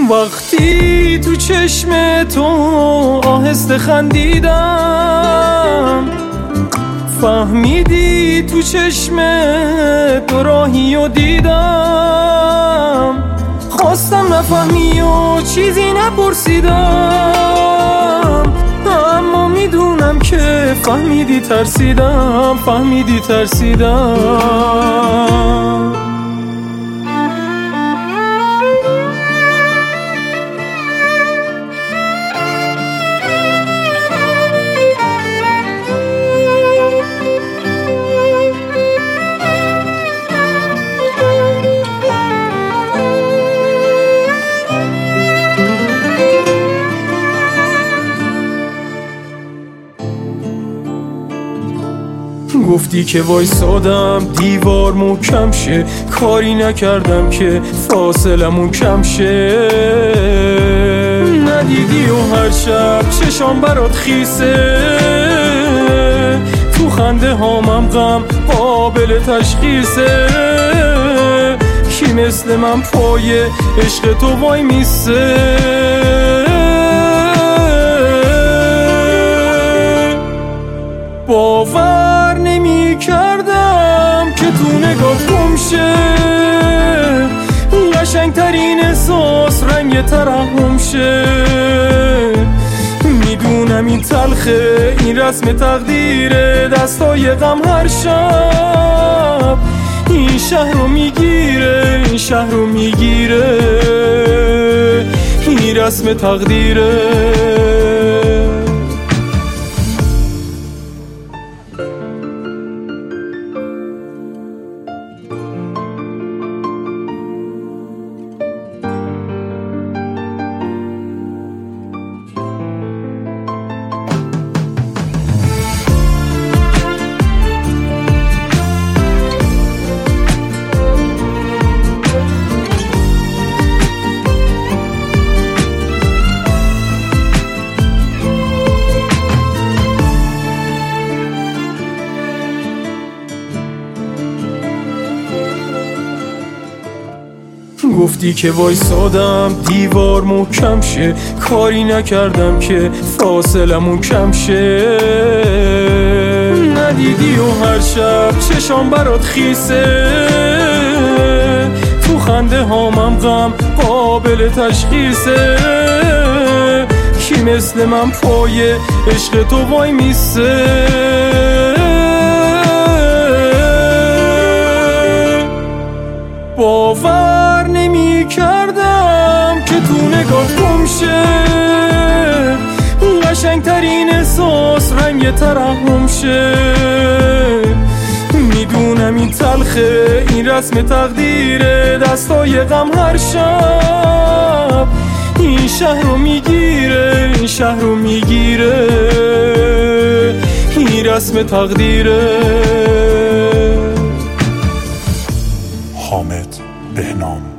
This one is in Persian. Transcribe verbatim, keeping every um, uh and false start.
وقتی تو چشم تو آهسته خندیدم، فهمیدی تو چشم تو راهی و دیدم. خواستم نفهمی و چیزی نپرسیدم، اما میدونم که فهمیدی ترسیدم، فهمیدی ترسیدم. گفتی که وایسادم دیوار محکم شه، کاری نکردم که فاصلمون کم شه. ندیدی و هر شب چشام برات خیسه، تو خنده هامم غم قابل تشخیصه. کی مثل من پای عشق تو وای میسه؟ باور نمی کردم که تو نگات گم شه، قشنگ ترین احساس رنگ ترحم شه. میدونم این تلخه، این رسم تقدیره، دستای غم هر شب این شهر رو میگیره، این شهر رو میگیره، این رسم تقدیره. گفتی که وایسادم دیوار محکم شه، کاری نکردم که فاصلمون کم شه. ندیدی و هر شب چشام برات خیسه، تو خنده هامم غم قابل تشخیصه. کی مثل من پای عشق تو وای میسه؟ باور نمی کردم که تو نگات گم شه، قشنگ ترین احساس رنگ ترحم شه. میدونم این تلخه، این رسم تقدیره، دستای غم هر شب این شهر رو میگیره، این شهر رو میگیره، این رسم تقدیره. حامد بهنام